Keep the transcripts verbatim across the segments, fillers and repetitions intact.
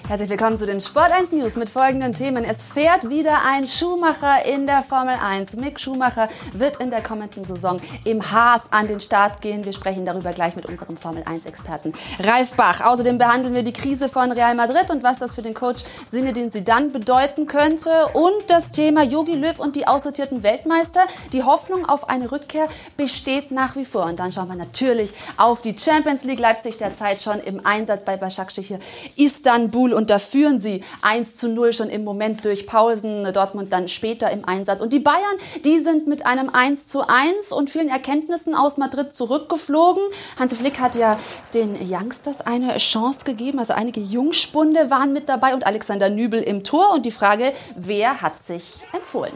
Herzlich willkommen zu den Sport eins News mit folgenden Themen. Es fährt wieder ein Schumacher in der Formel eins. Mick Schumacher wird in der kommenden Saison im Haas an den Start gehen. Wir sprechen darüber gleich mit unserem Formel eins Experten Ralf Bach. Außerdem behandeln wir die Krise von Real Madrid und was das für den Coach Zinedine Zidane bedeuten könnte. Und das Thema Jogi Löw und die aussortierten Weltmeister. Die Hoffnung auf eine Rückkehr besteht nach wie vor. Und dann schauen wir natürlich auf die Champions League. Leipzig derzeit schon im Einsatz bei Başakşehir Istanbul. Und da führen sie eins zu null schon im Moment durch Pausen, Dortmund dann später im Einsatz. Und die Bayern, die sind mit einem eins zu eins und vielen Erkenntnissen aus Madrid zurückgeflogen. Hansi Flick hat ja den Youngsters eine Chance gegeben. Also einige Jungspunde waren mit dabei und Alexander Nübel im Tor. Und die Frage, wer hat sich empfohlen?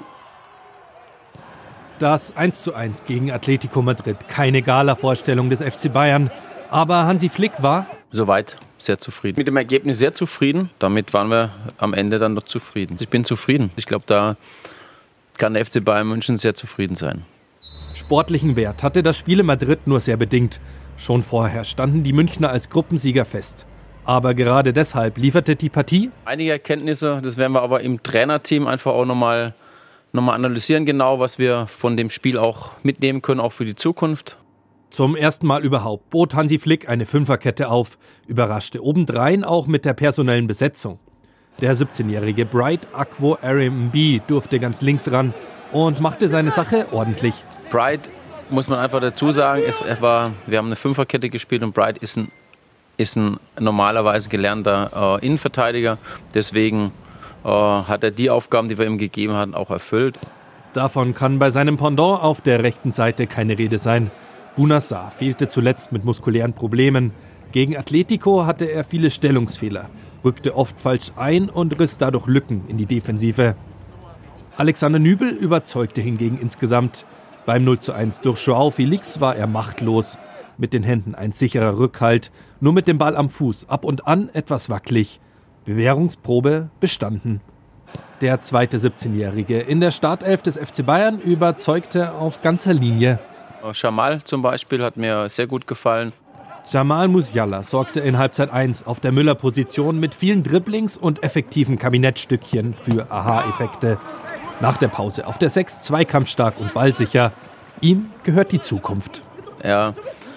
Das eins zu eins gegen Atletico Madrid. Keine Gala-Vorstellung des F C Bayern. Aber Hansi Flick war soweit sehr zufrieden. Mit dem Ergebnis sehr zufrieden. Damit waren wir am Ende dann noch zufrieden. Ich bin zufrieden. Ich glaube, da kann der F C Bayern München sehr zufrieden sein. Sportlichen Wert hatte das Spiel in Madrid nur sehr bedingt. Schon vorher standen die Münchner als Gruppensieger fest. Aber gerade deshalb lieferte die Partie einige Erkenntnisse. Das werden wir aber im Trainerteam einfach auch nochmal nochmal analysieren, genau, was wir von dem Spiel auch mitnehmen können, auch für die Zukunft. Zum ersten Mal überhaupt bot Hansi Flick eine Fünferkette auf, überraschte obendrein auch mit der personellen Besetzung. Der siebzehnjährige Bright Akwo Arimbi durfte ganz links ran und machte seine Sache ordentlich. Bright, muss man einfach dazu sagen, es war, wir haben eine Fünferkette gespielt und Bright ist ein, ist ein normalerweise gelernter äh, Innenverteidiger. Deswegen äh, hat er die Aufgaben, die wir ihm gegeben hatten, auch erfüllt. Davon kann bei seinem Pendant auf der rechten Seite keine Rede sein. Bouna Sarr fehlte zuletzt mit muskulären Problemen. Gegen Atletico hatte er viele Stellungsfehler, rückte oft falsch ein und riss dadurch Lücken in die Defensive. Alexander Nübel überzeugte hingegen insgesamt. Beim null zu eins durch João Felix war er machtlos. Mit den Händen ein sicherer Rückhalt, nur mit dem Ball am Fuß, ab und an etwas wackelig. Bewährungsprobe bestanden. Der zweite siebzehnjährige in der Startelf des F C Bayern überzeugte auf ganzer Linie. Jamal zum Beispiel hat mir sehr gut gefallen. Jamal Musiala sorgte in Halbzeit eins auf der Müller-Position mit vielen Dribblings und effektiven Kabinettstückchen für Aha-Effekte. Nach der Pause auf der sechs zweikampfstark und ballsicher. Ihm gehört die Zukunft. Er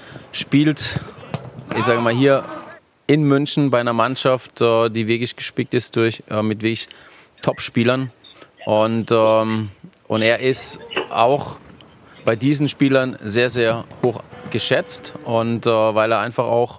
spielt, ich sage mal hier in München bei einer Mannschaft, die wirklich gespickt ist durch, mit wirklich Top-Spielern. Und, und er ist auch bei diesen Spielern sehr, sehr hoch geschätzt und äh, weil er einfach auch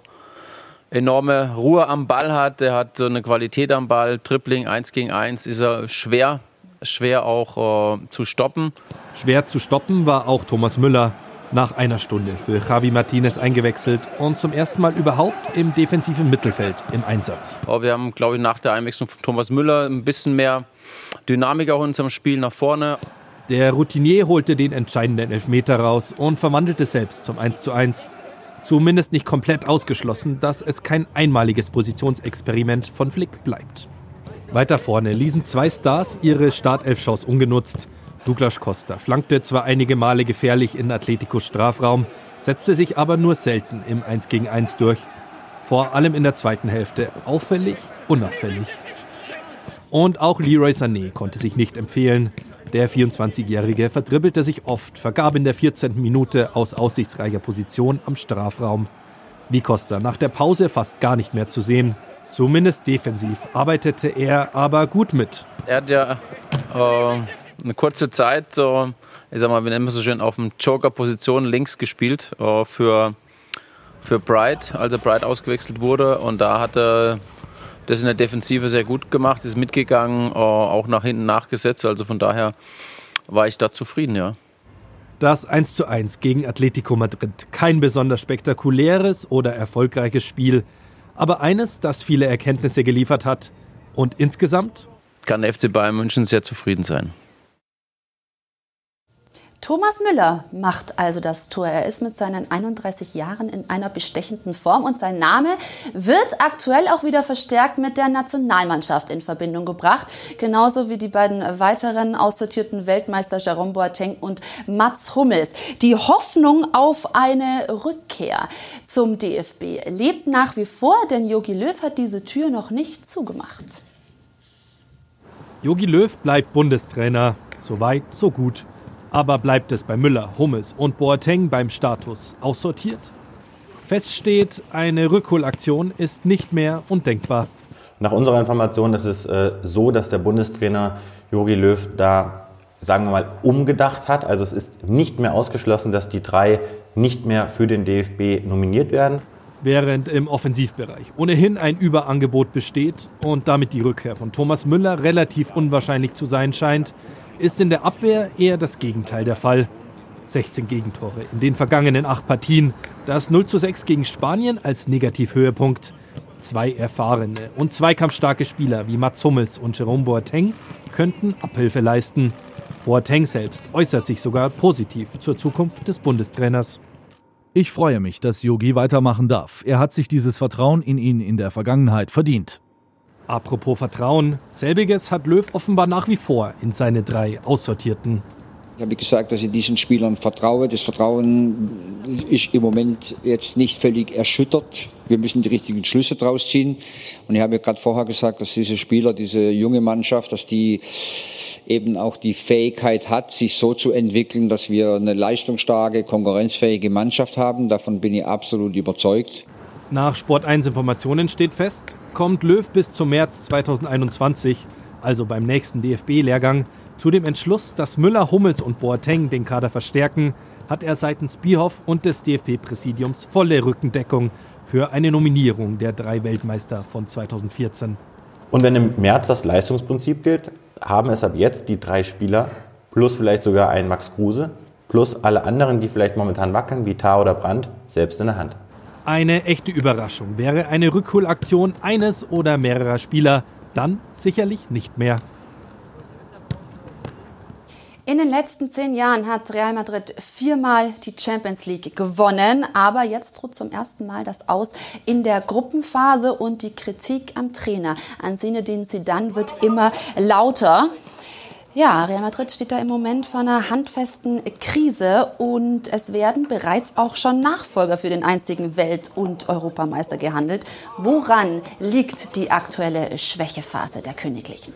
enorme Ruhe am Ball hat, er hat eine Qualität am Ball, Dribbling eins gegen eins, ist er schwer, schwer auch äh, zu stoppen. Schwer zu stoppen war auch Thomas Müller, nach einer Stunde für Javi Martinez eingewechselt und zum ersten Mal überhaupt im defensiven Mittelfeld im Einsatz. Aber wir haben, glaube ich, nach der Einwechslung von Thomas Müller ein bisschen mehr Dynamik auch in unserem Spiel nach vorne. Der Routinier holte den entscheidenden Elfmeter raus und verwandelte selbst zum eins zu eins. Zumindest nicht komplett ausgeschlossen, dass es kein einmaliges Positionsexperiment von Flick bleibt. Weiter vorne ließen zwei Stars ihre Startelf-Chance ungenutzt. Douglas Costa flankte zwar einige Male gefährlich in Atleticos Strafraum, setzte sich aber nur selten im eins gegen eins durch. Vor allem in der zweiten Hälfte auffällig, unauffällig. Und auch Leroy Sané konnte sich nicht empfehlen. Der vierundzwanzigjährige verdribbelte sich oft, vergab in der vierzehnten Minute aus aussichtsreicher Position am Strafraum. Wie Costa nach der Pause fast gar nicht mehr zu sehen. Zumindest defensiv arbeitete er aber gut mit. Er hat ja äh, eine kurze Zeit, äh, ich sag mal, wir nennen es so schön, auf dem Joker-Position links gespielt äh, für, für Bright, als er Bright ausgewechselt wurde. Und da hat er das in der Defensive sehr gut gemacht, ist mitgegangen, auch nach hinten nachgesetzt. Also von daher war ich da zufrieden, ja. Das eins zu eins gegen Atletico Madrid. Kein besonders spektakuläres oder erfolgreiches Spiel, aber eines, das viele Erkenntnisse geliefert hat. Und insgesamt kann der F C Bayern München sehr zufrieden sein. Thomas Müller macht also das Tor. Er ist mit seinen einunddreißig Jahren in einer bestechenden Form und sein Name wird aktuell auch wieder verstärkt mit der Nationalmannschaft in Verbindung gebracht. Genauso wie die beiden weiteren aussortierten Weltmeister Jerome Boateng und Mats Hummels. Die Hoffnung auf eine Rückkehr zum D F B lebt nach wie vor, denn Jogi Löw hat diese Tür noch nicht zugemacht. Jogi Löw bleibt Bundestrainer. So weit, so gut. Aber bleibt es bei Müller, Hummels und Boateng beim Status aussortiert? Fest steht, eine Rückholaktion ist nicht mehr undenkbar. Nach unserer Information ist es äh, so, dass der Bundestrainer Jogi Löw da, sagen wir mal, umgedacht hat. Also es ist nicht mehr ausgeschlossen, dass die drei nicht mehr für den D F B nominiert werden. Während im Offensivbereich ohnehin ein Überangebot besteht und damit die Rückkehr von Thomas Müller relativ unwahrscheinlich zu sein scheint, ist in der Abwehr eher das Gegenteil der Fall. sechzehn Gegentore in den vergangenen acht Partien. Das null zu sechs gegen Spanien als Negativhöhepunkt. Zwei erfahrene und zweikampfstarke Spieler wie Mats Hummels und Jerome Boateng könnten Abhilfe leisten. Boateng selbst äußert sich sogar positiv zur Zukunft des Bundestrainers. Ich freue mich, dass Jogi weitermachen darf. Er hat sich dieses Vertrauen in ihn in der Vergangenheit verdient. Apropos Vertrauen, selbiges hat Löw offenbar nach wie vor in seine drei Aussortierten. Ich habe gesagt, dass ich diesen Spielern vertraue. Das Vertrauen ist im Moment jetzt nicht völlig erschüttert. Wir müssen die richtigen Schlüsse draus ziehen. Und ich habe ja gerade vorher gesagt, dass diese Spieler, diese junge Mannschaft, dass die eben auch die Fähigkeit hat, sich so zu entwickeln, dass wir eine leistungsstarke, konkurrenzfähige Mannschaft haben. Davon bin ich absolut überzeugt. Nach Sport eins Informationen steht fest, kommt Löw bis zum März zweitausendeinundzwanzig, also beim nächsten D F B-Lehrgang, zu dem Entschluss, dass Müller, Hummels und Boateng den Kader verstärken, hat er seitens Bierhoff und des D F B-Präsidiums volle Rückendeckung für eine Nominierung der drei Weltmeister von zweitausendvierzehn. Und wenn im März das Leistungsprinzip gilt, haben es ab jetzt die drei Spieler plus vielleicht sogar einen Max Kruse plus alle anderen, die vielleicht momentan wackeln, wie Tah oder Brandt, selbst in der Hand. Eine echte Überraschung wäre eine Rückholaktion eines oder mehrerer Spieler, dann sicherlich nicht mehr. In den letzten zehn Jahren hat Real Madrid viermal die Champions League gewonnen, aber jetzt droht zum ersten Mal das Aus in der Gruppenphase und die Kritik am Trainer an Zinedine Zidane wird immer lauter. Ja, Real Madrid steht da im Moment vor einer handfesten Krise und es werden bereits auch schon Nachfolger für den einzigen Welt- und Europameister gehandelt. Woran liegt die aktuelle Schwächephase der Königlichen?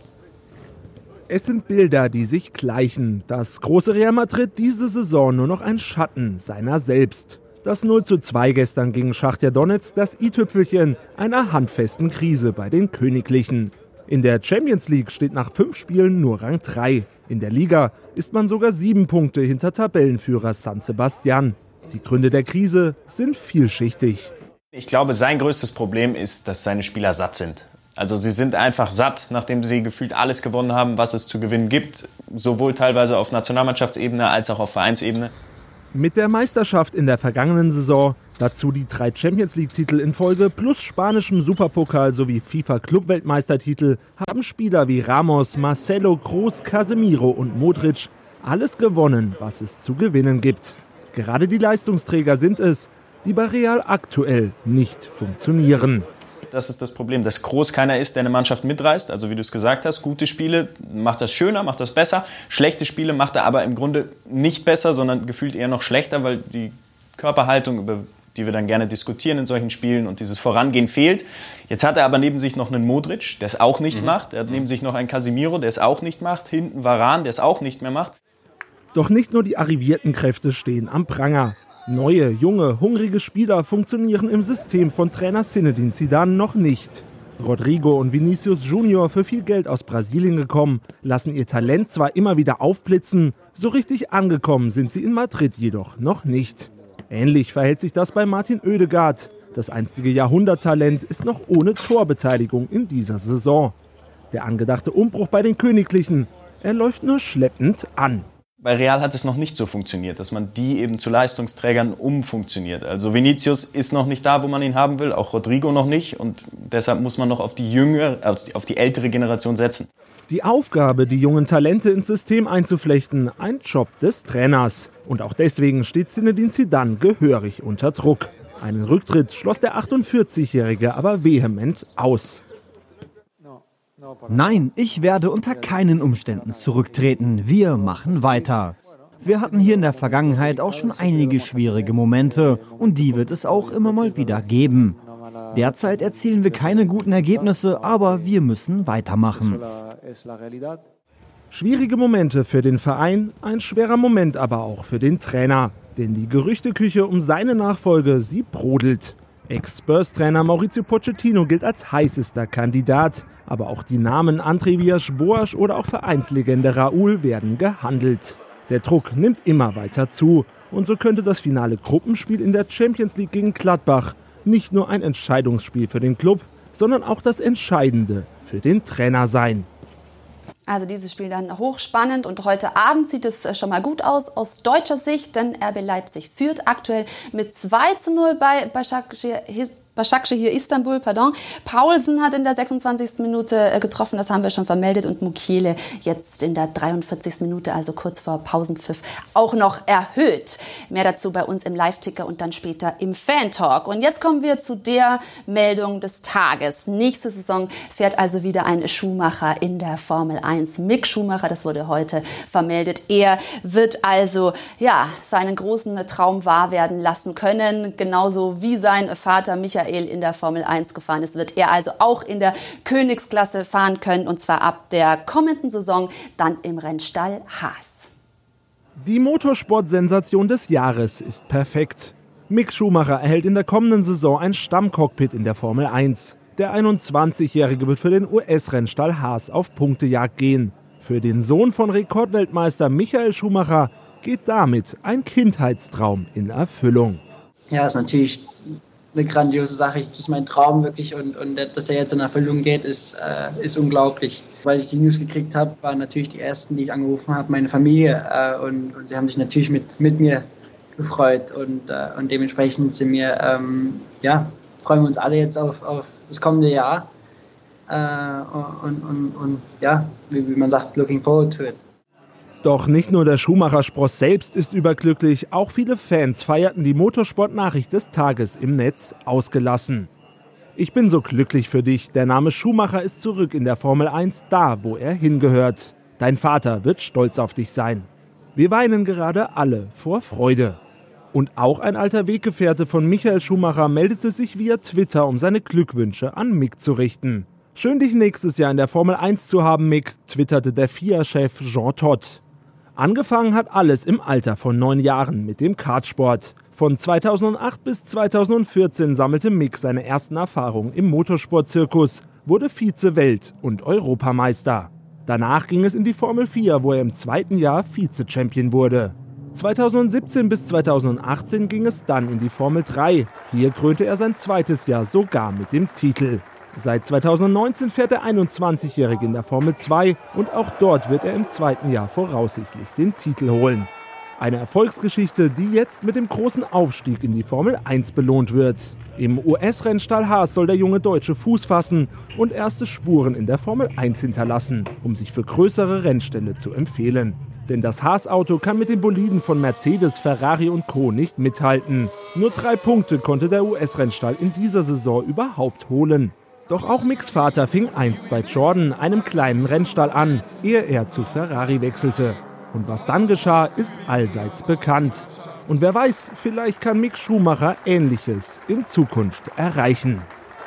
Es sind Bilder, die sich gleichen. Das große Real Madrid diese Saison nur noch ein Schatten seiner selbst. Das null zu zwei gestern gegen Schachtar Donetsk, das i-Tüpfelchen einer handfesten Krise bei den Königlichen. In der Champions League steht nach fünf Spielen nur Rang drei. In der Liga ist man sogar sieben Punkte hinter Tabellenführer San Sebastian. Die Gründe der Krise sind vielschichtig. Ich glaube, sein größtes Problem ist, dass seine Spieler satt sind. Also sie sind einfach satt, nachdem sie gefühlt alles gewonnen haben, was es zu gewinnen gibt. Sowohl teilweise auf Nationalmannschaftsebene als auch auf Vereinsebene. Mit der Meisterschaft in der vergangenen Saison, dazu die drei Champions-League-Titel in Folge plus spanischem Superpokal sowie FIFA-Club-Weltmeistertitel haben Spieler wie Ramos, Marcelo, Kroos, Casemiro und Modric alles gewonnen, was es zu gewinnen gibt. Gerade die Leistungsträger sind es, die bei Real aktuell nicht funktionieren. Das ist das Problem, dass Kroos keiner ist, der eine Mannschaft mitreißt. Also wie du es gesagt hast, gute Spiele macht das schöner, macht das besser. Schlechte Spiele macht er aber im Grunde nicht besser, sondern gefühlt eher noch schlechter, weil die Körperhaltung, über die wir dann gerne diskutieren in solchen Spielen und dieses Vorangehen fehlt. Jetzt hat er aber neben sich noch einen Modric, der es auch nicht mhm. macht. Er hat neben sich noch einen Casemiro, der es auch nicht macht. Hinten Varane, der es auch nicht mehr macht. Doch nicht nur die arrivierten Kräfte stehen am Pranger. Neue, junge, hungrige Spieler funktionieren im System von Trainer Zinedine Zidane noch nicht. Rodrigo und Vinicius Junior, für viel Geld aus Brasilien gekommen, lassen ihr Talent zwar immer wieder aufblitzen, so richtig angekommen sind sie in Madrid jedoch noch nicht. Ähnlich verhält sich das bei Martin Oedegaard. Das einstige Jahrhunderttalent ist noch ohne Torbeteiligung in dieser Saison. Der angedachte Umbruch bei den Königlichen, er läuft nur schleppend an. Bei Real hat es noch nicht so funktioniert, dass man die eben zu Leistungsträgern umfunktioniert. Also Vinicius ist noch nicht da, wo man ihn haben will, auch Rodrigo noch nicht. Und deshalb muss man noch auf die jüngere, auf die ältere Generation setzen. Die Aufgabe, die jungen Talente ins System einzuflechten, ein Job des Trainers. Und auch deswegen steht Zinedine Zidane gehörig unter Druck. Einen Rücktritt schloss der achtundvierzigjährige aber vehement aus. Nein, ich werde unter keinen Umständen zurücktreten. Wir machen weiter. Wir hatten hier in der Vergangenheit auch schon einige schwierige Momente und die wird es auch immer mal wieder geben. Derzeit erzielen wir keine guten Ergebnisse, aber wir müssen weitermachen. Schwierige Momente für den Verein, ein schwerer Moment aber auch für den Trainer. Denn die Gerüchteküche um seine Nachfolge, sie brodelt. Ex-Spurs-Trainer Mauricio Pochettino gilt als heißester Kandidat. Aber auch die Namen André Villas-Boas oder auch Vereinslegende Raúl werden gehandelt. Der Druck nimmt immer weiter zu. Und so könnte das finale Gruppenspiel in der Champions League gegen Gladbach nicht nur ein Entscheidungsspiel für den Club, sondern auch das Entscheidende für den Trainer sein. Also dieses Spiel dann hochspannend und heute Abend sieht es schon mal gut aus aus deutscher Sicht, denn R B Leipzig führt aktuell mit zwei zu null bei Başakşehir Istanbul, pardon. Paulsen hat in der sechsundzwanzigsten Minute getroffen, das haben wir schon vermeldet, und Mukiele jetzt in der dreiundvierzigsten Minute, also kurz vor Pausenpfiff, auch noch erhöht. Mehr dazu bei uns im Live-Ticker und dann später im Fan-Talk. Und jetzt kommen wir zu der Meldung des Tages. Nächste Saison fährt also wieder ein Schumacher in der Formel eins. Mick Schumacher, das wurde heute vermeldet. Er wird also ja seinen großen Traum wahr werden lassen können, genauso wie sein Vater Michael in der Formel eins gefahren ist, wird er also auch in der Königsklasse fahren können, und zwar ab der kommenden Saison dann im Rennstall Haas. Die Motorsport-Sensation des Jahres ist perfekt. Mick Schumacher erhält in der kommenden Saison ein Stammcockpit in der Formel eins. Der einundzwanzigjährige wird für den U S-Rennstall Haas auf Punktejagd gehen. Für den Sohn von Rekordweltmeister Michael Schumacher geht damit ein Kindheitstraum in Erfüllung. Ja, ist natürlich eine grandiose Sache. Das ist mein Traum wirklich, und, und dass er jetzt in Erfüllung geht, ist, äh, ist unglaublich. Weil ich die News gekriegt habe, waren natürlich die ersten, die ich angerufen habe, meine Familie, äh, und, und sie haben sich natürlich mit, mit mir gefreut, und, äh, und dementsprechend sind wir, ähm, ja, freuen wir uns alle jetzt auf, auf das kommende Jahr, äh, und, und, und ja, wie, wie man sagt, looking forward to it. Doch nicht nur der Schumacher-Spross selbst ist überglücklich, auch viele Fans feierten die Motorsport-Nachricht des Tages im Netz ausgelassen. Ich bin so glücklich für dich, der Name Schumacher ist zurück in der Formel eins, da wo er hingehört. Dein Vater wird stolz auf dich sein. Wir weinen gerade alle vor Freude. Und auch ein alter Weggefährte von Michael Schumacher meldete sich via Twitter, um seine Glückwünsche an Mick zu richten. Schön, dich nächstes Jahr in der Formel eins zu haben, Mick, twitterte der F I A-Chef Jean Todt. Angefangen hat alles im Alter von neun Jahren mit dem Kartsport. Von zweitausendacht bis zweitausendvierzehn sammelte Mick seine ersten Erfahrungen im Motorsportzirkus, wurde Vize-Welt- und Europameister. Danach ging es in die Formel vier, wo er im zweiten Jahr Vize-Champion wurde. zweitausendsiebzehn bis zweitausendachtzehn ging es dann in die Formel drei. Hier krönte er sein zweites Jahr sogar mit dem Titel. Seit zweitausendneunzehn fährt der einundzwanzigjährige in der Formel zwei und auch dort wird er im zweiten Jahr voraussichtlich den Titel holen. Eine Erfolgsgeschichte, die jetzt mit dem großen Aufstieg in die Formel eins belohnt wird. Im U S-Rennstall Haas soll der junge Deutsche Fuß fassen und erste Spuren in der Formel eins hinterlassen, um sich für größere Rennställe zu empfehlen. Denn das Haas-Auto kann mit den Boliden von Mercedes, Ferrari und Co. nicht mithalten. Nur drei Punkte konnte der U S-Rennstall in dieser Saison überhaupt holen. Doch auch Micks Vater fing einst bei Jordan, einem kleinen Rennstall, an, ehe er zu Ferrari wechselte. Und was dann geschah, ist allseits bekannt. Und wer weiß, vielleicht kann Mick Schumacher Ähnliches in Zukunft erreichen.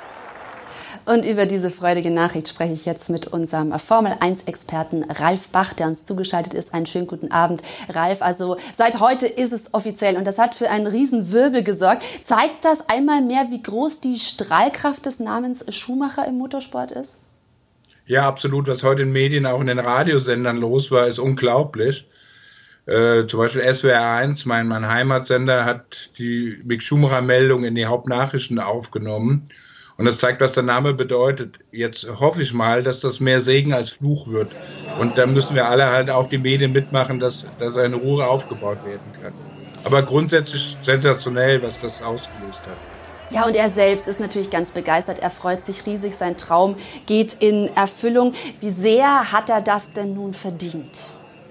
Und über diese freudige Nachricht spreche ich jetzt mit unserem Formel eins Experten Ralf Bach, der uns zugeschaltet ist. Einen schönen guten Abend, Ralf. Also seit heute ist es offiziell und das hat für einen riesen Wirbel gesorgt. Zeigt das einmal mehr, wie groß die Strahlkraft des Namens Schumacher im Motorsport ist? Ja, absolut. Was heute in Medien, auch in den Radiosendern los war, ist unglaublich. Äh, zum Beispiel S W R eins, mein, mein Heimatsender, hat die Mick Schumacher-Meldung in die Hauptnachrichten aufgenommen. Und das zeigt, was der Name bedeutet. Jetzt hoffe ich mal, dass das mehr Segen als Fluch wird. Und da müssen wir alle halt auch die Medien mitmachen, dass, dass er in Ruhe aufgebaut werden kann. Aber grundsätzlich sensationell, was das ausgelöst hat. Ja, und er selbst ist natürlich ganz begeistert. Er freut sich riesig. Sein Traum geht in Erfüllung. Wie sehr hat er das denn nun verdient?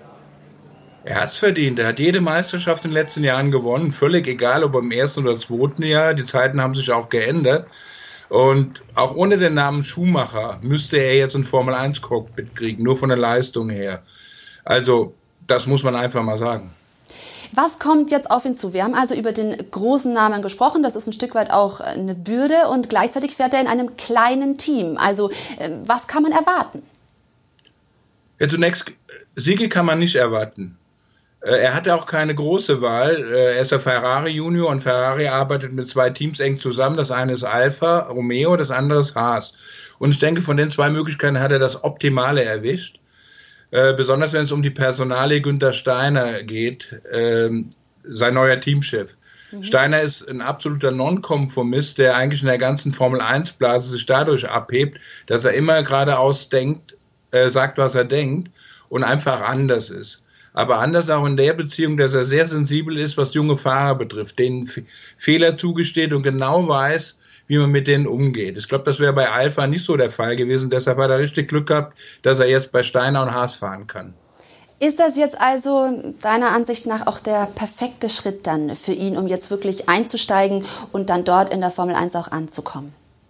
Er hat es verdient. Er hat jede Meisterschaft in den letzten Jahren gewonnen. Völlig egal, ob im ersten oder zweiten Jahr. Die Zeiten haben sich auch geändert. Und auch ohne den Namen Schumacher müsste er jetzt ein Formel eins Cockpit kriegen, nur von der Leistung her. Also, das muss man einfach mal sagen. Was kommt jetzt auf ihn zu? Wir haben also über den großen Namen gesprochen. Das ist ein Stück weit auch eine Bürde. Und gleichzeitig fährt er in einem kleinen Team. Also, was kann man erwarten? Ja, zunächst, Siege kann man nicht erwarten. Er hatte auch keine große Wahl. Er ist der Ferrari Junior und Ferrari arbeitet mit zwei Teams eng zusammen. Das eine ist Alfa Romeo, das andere ist Haas. Und ich denke, von den zwei Möglichkeiten hat er das Optimale erwischt. Äh, besonders wenn es um die Personalie Günther Steiner geht, äh, sein neuer Teamchef. Mhm. Steiner ist ein absoluter Nonkonformist, der eigentlich in der ganzen Formel eins Blase sich dadurch abhebt, dass er immer geradeaus denkt, äh, sagt, was er denkt und einfach anders ist. Aber anders auch in der Beziehung, dass er sehr sensibel ist, was junge Fahrer betrifft, denen F- Fehler zugesteht und genau weiß, wie man mit denen umgeht. Ich glaube, das wäre bei Alfa nicht so der Fall gewesen. Deshalb hat er richtig Glück gehabt, dass er jetzt bei Steiner und Haas fahren kann. Ist das jetzt also deiner Ansicht nach auch der perfekte Schritt dann für ihn, um jetzt wirklich einzusteigen und dann dort in der Formel eins auch anzukommen?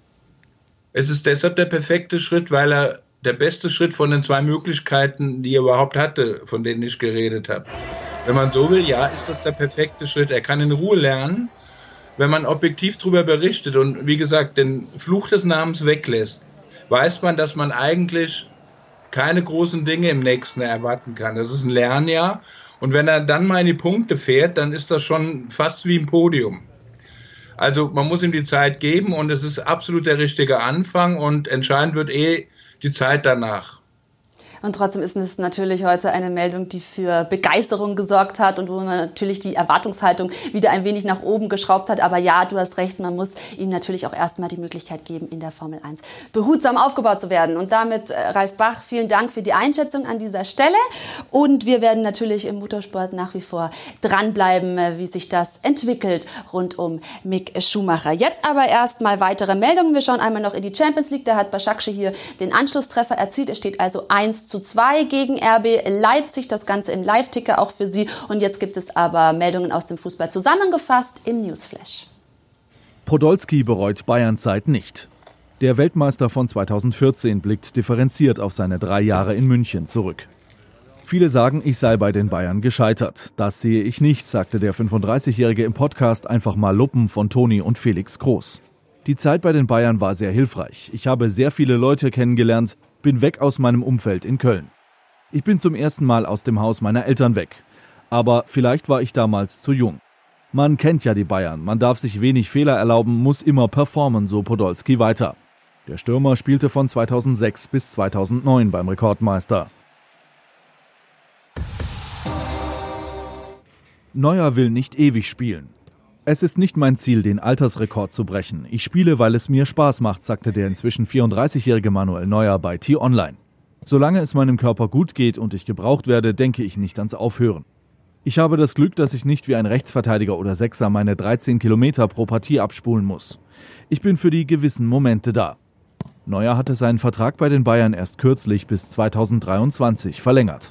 Es ist deshalb der perfekte Schritt, weil er der beste Schritt von den zwei Möglichkeiten, die er überhaupt hatte, von denen ich geredet habe. Wenn man so will, ja, ist das der perfekte Schritt. Er kann in Ruhe lernen, wenn man objektiv darüber berichtet und wie gesagt den Fluch des Namens weglässt, weiß man, dass man eigentlich keine großen Dinge im nächsten Jahr erwarten kann. Das ist ein Lernjahr und wenn er dann mal in die Punkte fährt, dann ist das schon fast wie ein Podium. Also man muss ihm die Zeit geben und es ist absolut der richtige Anfang und entscheidend wird eh die Zeit danach. Und trotzdem ist es natürlich heute eine Meldung, die für Begeisterung gesorgt hat und wo man natürlich die Erwartungshaltung wieder ein wenig nach oben geschraubt hat. Aber ja, du hast recht, man muss ihm natürlich auch erstmal die Möglichkeit geben, in der Formel eins behutsam aufgebaut zu werden. Und damit, äh, Ralf Bach, vielen Dank für die Einschätzung an dieser Stelle. Und wir werden natürlich im Motorsport nach wie vor dranbleiben, äh, wie sich das entwickelt rund um Mick Schumacher. Jetzt aber erstmal weitere Meldungen. Wir schauen einmal noch in die Champions League. Da hat Başakşehir hier den Anschlusstreffer erzielt. Es steht also eins zu zwei gegen R B Leipzig. Das Ganze im Live-Ticker auch für Sie. Und jetzt gibt es aber Meldungen aus dem Fußball zusammengefasst im Newsflash. Podolski bereut Bayern-Zeit nicht. Der Weltmeister von zweitausendvierzehn blickt differenziert auf seine drei Jahre in München zurück. Viele sagen, ich sei bei den Bayern gescheitert. Das sehe ich nicht, sagte der fünfunddreißigjährige im Podcast Einfach mal Luppen von Toni und Felix Groß. Die Zeit bei den Bayern war sehr hilfreich. Ich habe sehr viele Leute kennengelernt, bin weg aus meinem Umfeld in Köln. Ich bin zum ersten Mal aus dem Haus meiner Eltern weg. Aber vielleicht war ich damals zu jung. Man kennt ja die Bayern, man darf sich wenig Fehler erlauben, muss immer performen, so Podolski weiter. Der Stürmer spielte von zweitausendsechs bis zweitausendneun beim Rekordmeister. Neuer will nicht ewig spielen. Es ist nicht mein Ziel, den Altersrekord zu brechen. Ich spiele, weil es mir Spaß macht, sagte der inzwischen vierunddreißigjährige Manuel Neuer bei T-Online. Solange es meinem Körper gut geht und ich gebraucht werde, denke ich nicht ans Aufhören. Ich habe das Glück, dass ich nicht wie ein Rechtsverteidiger oder Sechser meine dreizehn Kilometer pro Partie abspulen muss. Ich bin für die gewissen Momente da. Neuer hatte seinen Vertrag bei den Bayern erst kürzlich bis zweitausenddreiundzwanzig verlängert.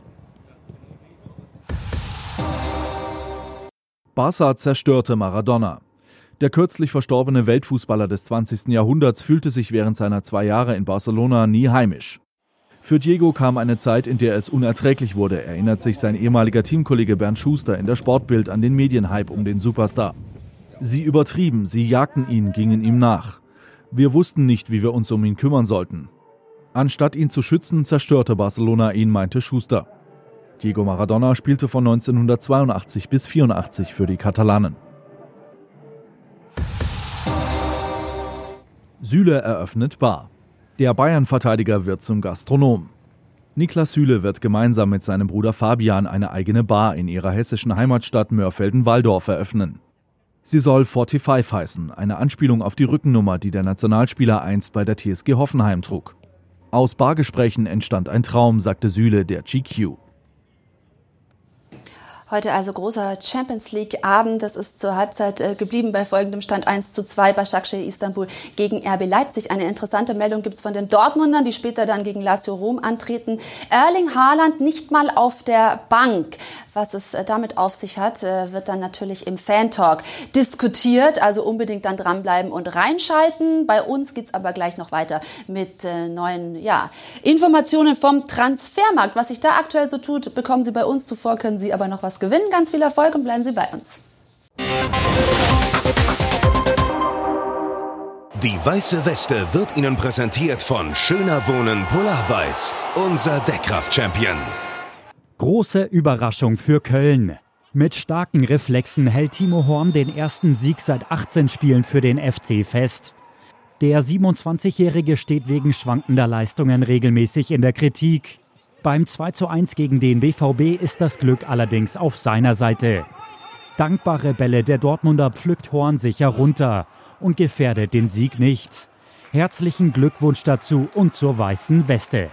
Barca zerstörte Maradona. Der kürzlich verstorbene Weltfußballer des zwanzigsten Jahrhunderts fühlte sich während seiner zwei Jahre in Barcelona nie heimisch. Für Diego kam eine Zeit, in der es unerträglich wurde, erinnert sich sein ehemaliger Teamkollege Bernd Schuster in der Sportbild an den Medienhype um den Superstar. Sie übertrieben, sie jagten ihn, gingen ihm nach. Wir wussten nicht, wie wir uns um ihn kümmern sollten. Anstatt ihn zu schützen, zerstörte Barcelona ihn, meinte Schuster. Diego Maradona spielte von neunzehnhundertzweiundachtzig bis vierundachtzig für die Katalanen. Süle eröffnet Bar. Der Bayern-Verteidiger wird zum Gastronom. Niklas Süle wird gemeinsam mit seinem Bruder Fabian eine eigene Bar in ihrer hessischen Heimatstadt Mörfelden-Walldorf eröffnen. Sie soll fünfundvierzig heißen, eine Anspielung auf die Rückennummer, die der Nationalspieler einst bei der T S G Hoffenheim trug. Aus Bargesprächen entstand ein Traum, sagte Süle der G Q. Heute also großer Champions-League-Abend. Das ist zur Halbzeit äh, geblieben bei folgendem Stand eins zu zwei bei Başakşehir Istanbul gegen R B Leipzig. Eine interessante Meldung gibt es von den Dortmundern, die später dann gegen Lazio Rom antreten. Erling Haaland nicht mal auf der Bank. Was es äh, damit auf sich hat, äh, wird dann natürlich im Fan-Talk diskutiert. Also unbedingt dann dranbleiben und reinschalten. Bei uns geht's aber gleich noch weiter mit äh, neuen ja, Informationen vom Transfermarkt. Was sich da aktuell so tut, bekommen Sie bei uns. Zuvor können Sie aber noch was gewinnen. Ganz viel Erfolg und bleiben Sie bei uns. Die weiße Weste wird Ihnen präsentiert von Schöner Wohnen Polarweiß, unser Deckkraft-Champion. Große Überraschung für Köln. Mit starken Reflexen hält Timo Horn den ersten Sieg seit achtzehn Spielen für den F C fest. Der siebenundzwanzigjährige steht wegen schwankender Leistungen regelmäßig in der Kritik. Beim zwei zu eins gegen den B V B ist das Glück allerdings auf seiner Seite. Dankbare Bälle der Dortmunder pflückt Horn sicher runter und gefährdet den Sieg nicht. Herzlichen Glückwunsch dazu und zur weißen Weste.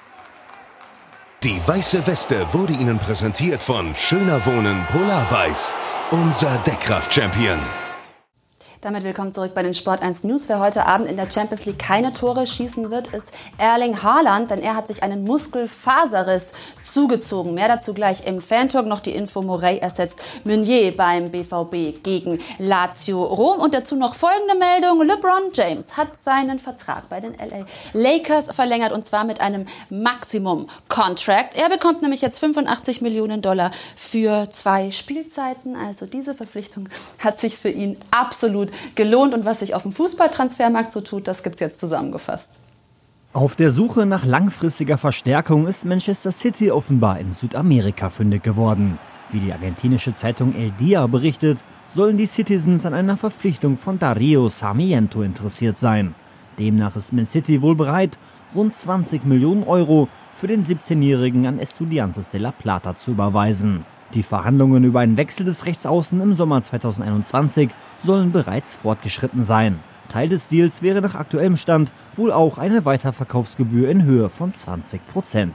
Die weiße Weste wurde Ihnen präsentiert von Schöner Wohnen Polarweiß, unser Deckkraft-Champion. Damit willkommen zurück bei den Sport eins News. Wer heute Abend in der Champions League keine Tore schießen wird, ist Erling Haaland, denn er hat sich einen Muskelfaserriss zugezogen. Mehr dazu gleich im Fan-Talk. Noch die Info: Morey ersetzt Meunier beim B V B gegen Lazio Rom. Und dazu noch folgende Meldung: LeBron James hat seinen Vertrag bei den L A Lakers verlängert, und zwar mit einem Maximum-Contract. Er bekommt nämlich jetzt fünfundachtzig Millionen Dollar für zwei Spielzeiten. Also diese Verpflichtung hat sich für ihn absolut gelohnt, und was sich auf dem Fußballtransfermarkt so tut, das gibt's jetzt zusammengefasst. Auf der Suche nach langfristiger Verstärkung ist Manchester City offenbar in Südamerika fündig geworden. Wie die argentinische Zeitung El Dia berichtet, sollen die Citizens an einer Verpflichtung von Darío Sarmiento interessiert sein. Demnach ist Man City wohl bereit, rund zwanzig Millionen Euro für den siebzehnjährigen an Estudiantes de La Plata zu überweisen. Die Verhandlungen über einen Wechsel des Rechtsaußen im Sommer zweitausendeinundzwanzig sollen bereits fortgeschritten sein. Teil des Deals wäre nach aktuellem Stand wohl auch eine Weiterverkaufsgebühr in Höhe von zwanzig Prozent.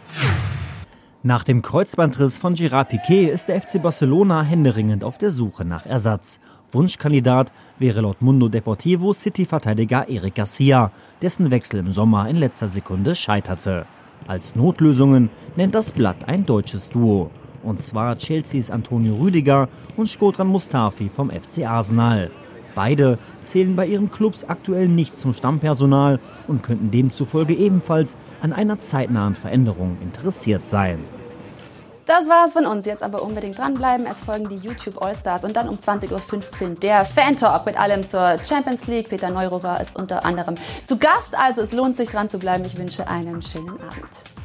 Nach dem Kreuzbandriss von Gerard Piqué ist der F C Barcelona händeringend auf der Suche nach Ersatz. Wunschkandidat wäre laut Mundo Deportivo City-Verteidiger Eric Garcia, dessen Wechsel im Sommer in letzter Sekunde scheiterte. Als Notlösungen nennt das Blatt ein deutsches Duo. Und zwar Chelseas Antonio Rüdiger und Shkodran Mustafi vom F C Arsenal. Beide zählen bei ihren Clubs aktuell nicht zum Stammpersonal und könnten demzufolge ebenfalls an einer zeitnahen Veränderung interessiert sein. Das war's von uns. Jetzt aber unbedingt dranbleiben. Es folgen die YouTube Allstars und dann um zwanzig Uhr fünfzehn der Fan-Talk mit allem zur Champions League. Peter Neururer ist unter anderem zu Gast. Also es lohnt sich, dran zu bleiben. Ich wünsche einen schönen Abend.